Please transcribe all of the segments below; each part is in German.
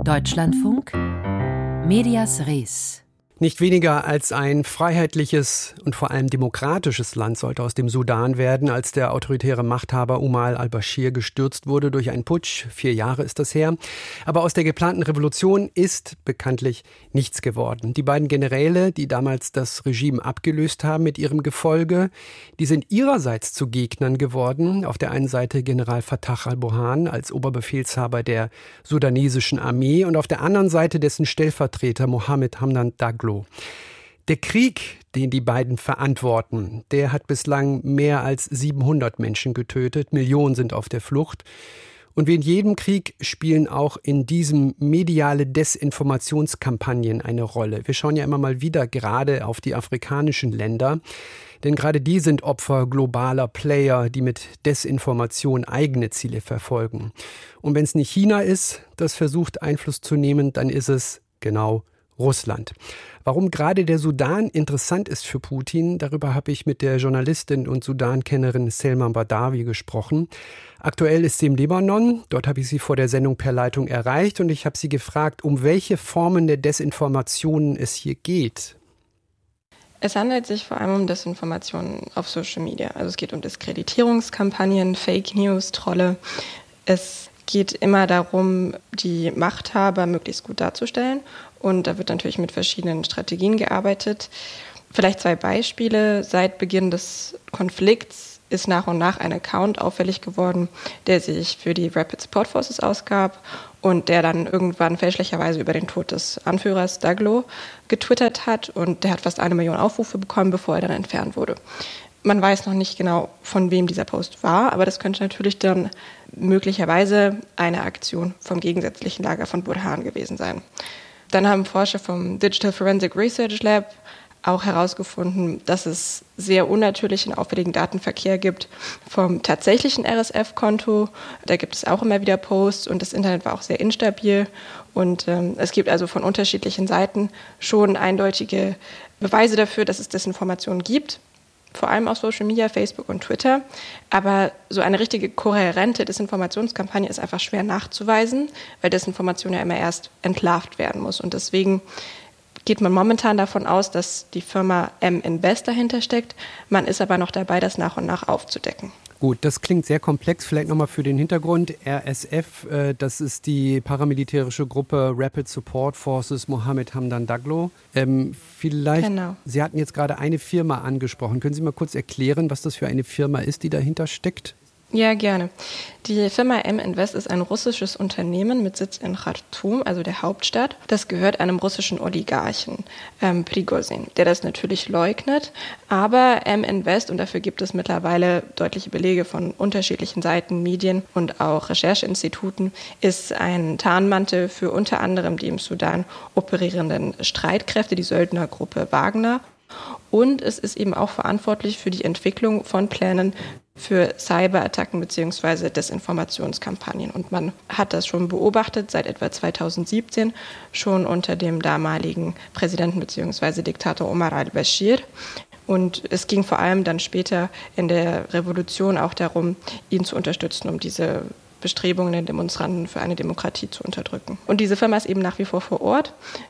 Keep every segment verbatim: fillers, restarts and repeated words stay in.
Deutschlandfunk Medias Res. Nicht weniger als ein freiheitliches und vor allem demokratisches Land sollte aus dem Sudan werden, als der autoritäre Machthaber Omar al-Bashir gestürzt wurde durch einen Putsch. Vier Jahre ist das her. Aber aus der geplanten Revolution ist bekanntlich nichts geworden. Die beiden Generäle, die damals das Regime abgelöst haben mit ihrem Gefolge, die sind ihrerseits zu Gegnern geworden. Auf der einen Seite General Fatah al-Burhan als Oberbefehlshaber der sudanesischen Armee und auf der anderen Seite dessen Stellvertreter Mohammed Hamdan Daglo. Der Krieg, den die beiden verantworten, der hat bislang mehr als siebenhundert Menschen getötet. Millionen sind auf der Flucht. Und wie in jedem Krieg spielen auch in diesem mediale Desinformationskampagnen eine Rolle. Wir schauen ja immer mal wieder gerade auf die afrikanischen Länder. Denn gerade die sind Opfer globaler Player, die mit Desinformation eigene Ziele verfolgen. Und wenn es nicht China ist, das versucht Einfluss zu nehmen, dann ist es genau Russland. Warum gerade der Sudan interessant ist für Putin, darüber habe ich mit der Journalistin und Sudan-Kennerin Selma Badawi gesprochen. Aktuell ist sie im Libanon. Dort habe ich sie vor der Sendung per Leitung erreicht und ich habe sie gefragt, um welche Formen der Desinformationen es hier geht. Es handelt sich vor allem um Desinformationen auf Social Media. Also es geht um Diskreditierungskampagnen, Fake News, Trolle. Es geht immer darum, die Machthaber möglichst gut darzustellen. Und da wird natürlich mit verschiedenen Strategien gearbeitet. Vielleicht zwei Beispiele. Seit Beginn des Konflikts ist nach und nach ein Account auffällig geworden, der sich für die Rapid Support Forces ausgab und der dann irgendwann fälschlicherweise über den Tod des Anführers Daglo getwittert hat. Und der hat fast eine Million Aufrufe bekommen, bevor er dann entfernt wurde. Man weiß noch nicht genau, von wem dieser Post war, aber das könnte natürlich dann möglicherweise eine Aktion vom gegensätzlichen Lager von Burhan gewesen sein. Dann haben Forscher vom Digital Forensic Research Lab auch herausgefunden, dass es sehr unnatürlichen, auffälligen Datenverkehr gibt vom tatsächlichen R S F-Konto. Da gibt es auch immer wieder Posts und das Internet war auch sehr instabil. Und ähm, es gibt also von unterschiedlichen Seiten schon eindeutige Beweise dafür, dass es Desinformationen gibt. Vor allem auf Social Media, Facebook und Twitter. Aber so eine richtige kohärente Desinformationskampagne ist einfach schwer nachzuweisen, weil Desinformation ja immer erst entlarvt werden muss. Und deswegen geht man momentan davon aus, dass die Firma M-Invest dahinter steckt. Man ist aber noch dabei, das nach und nach aufzudecken. Gut, das klingt sehr komplex. Vielleicht nochmal für den Hintergrund. R S F, äh, das ist die paramilitärische Gruppe Rapid Support Forces Mohammed Hamdan Daglo. Ähm, vielleicht, genau. Sie hatten jetzt gerade eine Firma angesprochen. Können Sie mal kurz erklären, was das für eine Firma ist, die dahinter steckt? Ja, gerne. Die Firma M-Invest ist ein russisches Unternehmen mit Sitz in Khartoum, also der Hauptstadt. Das gehört einem russischen Oligarchen, ähm, Prigozhin, der das natürlich leugnet. Aber M-Invest, und dafür gibt es mittlerweile deutliche Belege von unterschiedlichen Seiten, Medien und auch Rechercheinstituten, ist ein Tarnmantel für unter anderem die im Sudan operierenden Streitkräfte, die Söldnergruppe Wagner. Und es ist eben auch verantwortlich für die Entwicklung von Plänen für Cyberattacken bzw. Desinformationskampagnen. Und man hat das schon beobachtet seit etwa zweitausendsiebzehn, schon unter dem damaligen Präsidenten bzw. Diktator Omar al-Bashir. Und es ging vor allem dann später in der Revolution auch darum, ihn zu unterstützen, um diese Bestrebungen der Demonstranten für eine Demokratie zu unterdrücken. Und diese Firma ist eben nach wie vor vor Ort.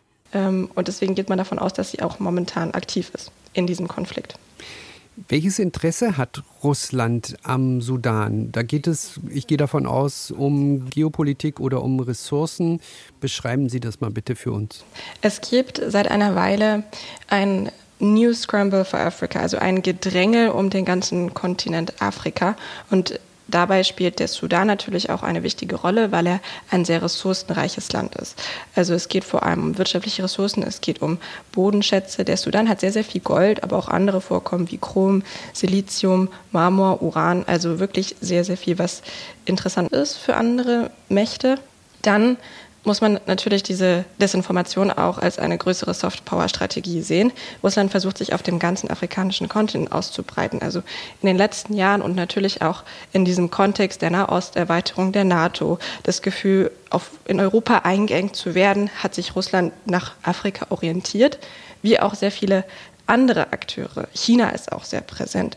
Und deswegen geht man davon aus, dass sie auch momentan aktiv ist in diesem Konflikt. Welches Interesse hat Russland am Sudan? Da geht es, ich gehe davon aus, um Geopolitik oder um Ressourcen. Beschreiben Sie das mal bitte für uns. Es gibt seit einer Weile ein New Scramble for Africa, also ein Gedränge um den ganzen Kontinent Afrika. Und dabei spielt der Sudan natürlich auch eine wichtige Rolle, weil er ein sehr ressourcenreiches Land ist. Also es geht vor allem um wirtschaftliche Ressourcen, es geht um Bodenschätze. Der Sudan hat sehr, sehr viel Gold, aber auch andere Vorkommen wie Chrom, Silizium, Marmor, Uran. Also wirklich sehr, sehr viel, was interessant ist für andere Mächte. Dann muss man natürlich diese Desinformation auch als eine größere Soft-Power-Strategie sehen. Russland versucht, sich auf dem ganzen afrikanischen Kontinent auszubreiten. Also in den letzten Jahren und natürlich auch in diesem Kontext der Nahosterweiterung der NATO, das Gefühl, auf, in Europa eingeengt zu werden, hat sich Russland nach Afrika orientiert, wie auch sehr viele andere Akteure. China ist auch sehr präsent.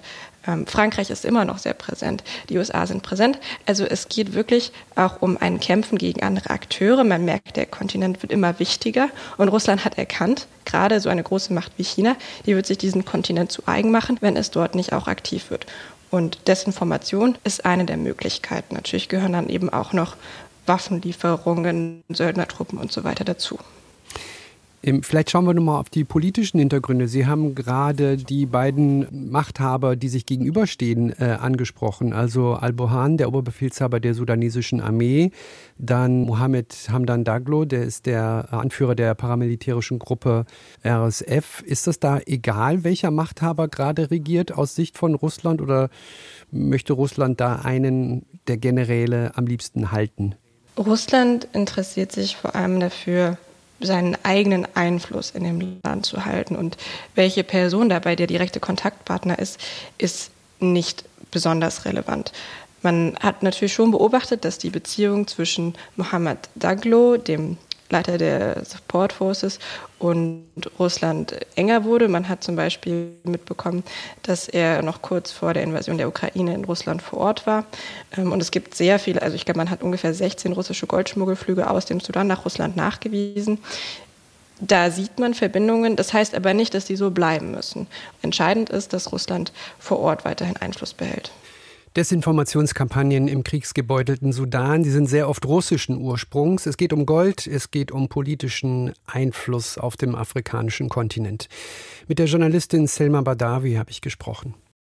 Ähm, Frankreich ist immer noch sehr präsent. Die U S A sind präsent. Also es geht wirklich auch um ein Kämpfen gegen andere Akteure. Man merkt, der Kontinent wird immer wichtiger. Und Russland hat erkannt, gerade so eine große Macht wie China, die wird sich diesen Kontinent zu eigen machen, wenn es dort nicht auch aktiv wird. Und Desinformation ist eine der Möglichkeiten. Natürlich gehören dann eben auch noch Waffenlieferungen, Söldnertruppen und so weiter dazu. Vielleicht schauen wir nochmal auf die politischen Hintergründe. Sie haben gerade die beiden Machthaber, die sich gegenüberstehen, äh, angesprochen. Also al-Burhan, der Oberbefehlshaber der sudanesischen Armee, dann Mohammed Hamdan Daglo, der ist der Anführer der paramilitärischen Gruppe R S F. Ist das da egal, welcher Machthaber gerade regiert aus Sicht von Russland, oder möchte Russland da einen der Generäle am liebsten halten? Russland interessiert sich vor allem dafür, seinen eigenen Einfluss in dem Land zu halten. Und welche Person dabei der direkte Kontaktpartner ist, ist nicht besonders relevant. Man hat natürlich schon beobachtet, dass die Beziehung zwischen Mohammed Daglo, dem Leiter der Support Forces, und Russland enger wurde. Man hat zum Beispiel mitbekommen, dass er noch kurz vor der Invasion der Ukraine in Russland vor Ort war. Und es gibt sehr viele, also ich glaube, man hat ungefähr sechzehn russische Goldschmuggelflüge aus dem Sudan nach Russland nachgewiesen. Da sieht man Verbindungen, das heißt aber nicht, dass die so bleiben müssen. Entscheidend ist, dass Russland vor Ort weiterhin Einfluss behält. Desinformationskampagnen im kriegsgebeutelten Sudan, die sind sehr oft russischen Ursprungs. Es geht um Gold, es geht um politischen Einfluss auf dem afrikanischen Kontinent. Mit der Journalistin Selma Badawi habe ich gesprochen.